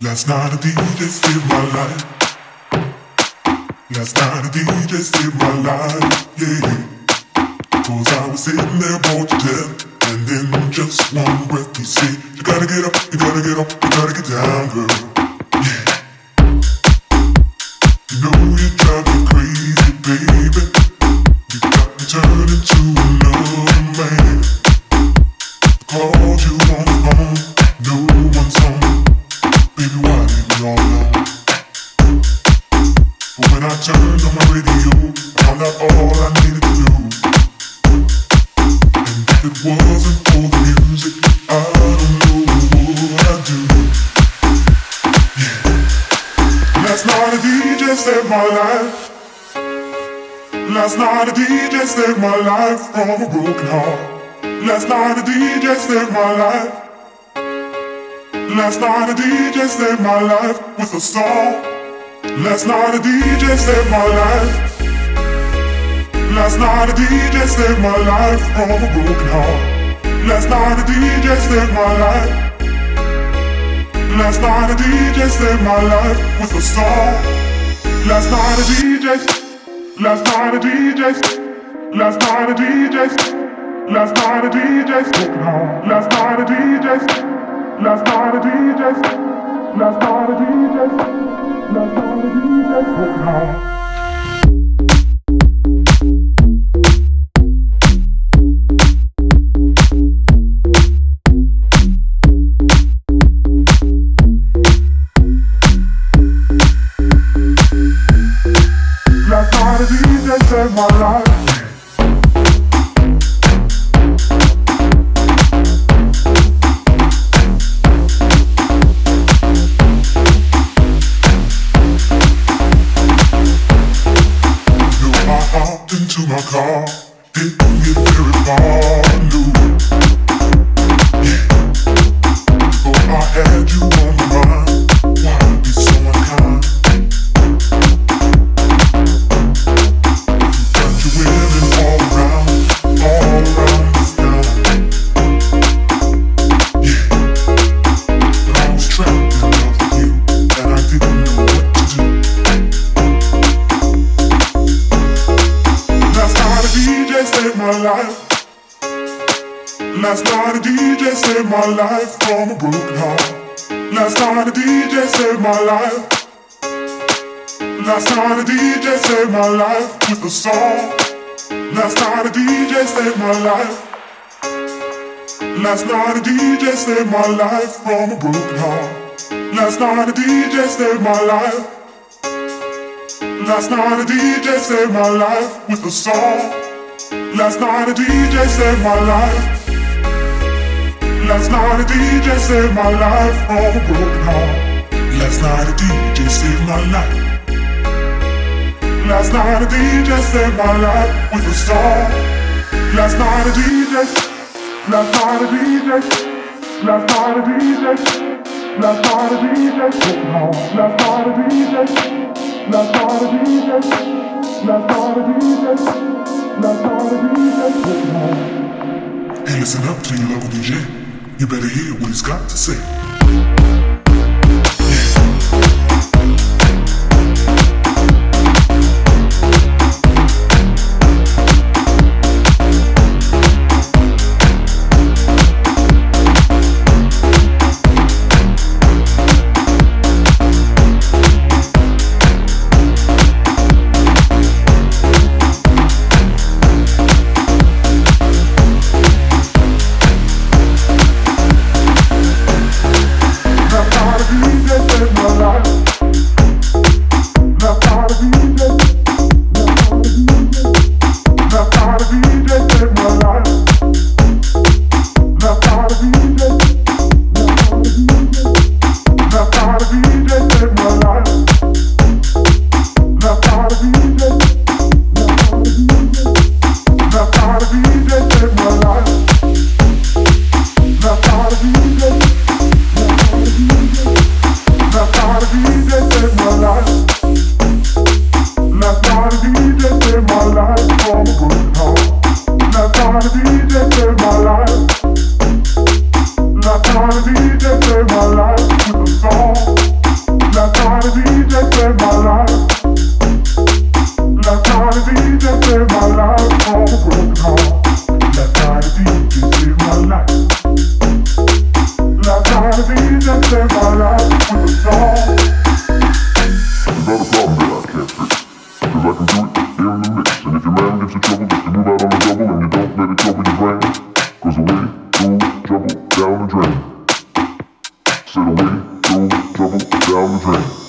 Last night a DJ saved my life. Last night a DJ saved my life, yeah. Cause I was sitting there bored to death, and then just one breath he said, you gotta get up, you gotta get up, you gotta get down, girl. Yeah. You know you drive me crazy, baby. You got me turning to another man. Called you on the phone, no one's home. Baby, why leave me all alone? But when I turned on my radio, I found out all I needed to do. And if it wasn't for the music, I don't know what I'd do. Yeah. Last night a DJ saved my life. Last night a DJ saved my life from a broken heart. Last night a DJ saved my life. Last night a DJ saved my life with a song. Last night a DJ saved my life. Last night a DJ saved my life from a broken heart. Last night a DJ saved my life. Last night a DJ saved my life with a song. Last night a DJ. Last night a DJ. Last night a DJ. Last night a DJ broken heart. Last night a DJ. Last night a DJ. Last night a DJ. Last night a DJ broken heart. Last night a DJ saved my life. Into my car, didn't get very far, no. Yeah, thought I had you on my mind. Why be so unkind? Got you women all around this town. Yeah, but I was trapped in love with you, and I didn't know what to do. Last night a DJ saved my life. Last night a DJ saved my life from a broken heart. Last night a DJ saved my life. Last night a DJ saved my life with a song. Last night a DJ saved my life. Last night a DJ saved my life from a broken heart. Last night a DJ saved my life. Last night a DJ saved my life with a song. Last night a DJ saved my life. Last night a DJ saved my life from a broken heart. Last night a DJ saved my life. Last night a DJ saved my life with a song. Last night a DJ. Last night a DJ. Last night a DJ. Last night a DJ broken heart. Last night a DJ. Last night a DJ. Last night a DJ. Last night a DJ broken heart. Hey, listen up to your local DJ. You better hear what he's got to say. cause I can do it here in the mix. And if your man gives you trouble, just to move out on the double and you don't let it trouble your brain. Cause away goes trouble down the drain. Said away goes trouble down the drain.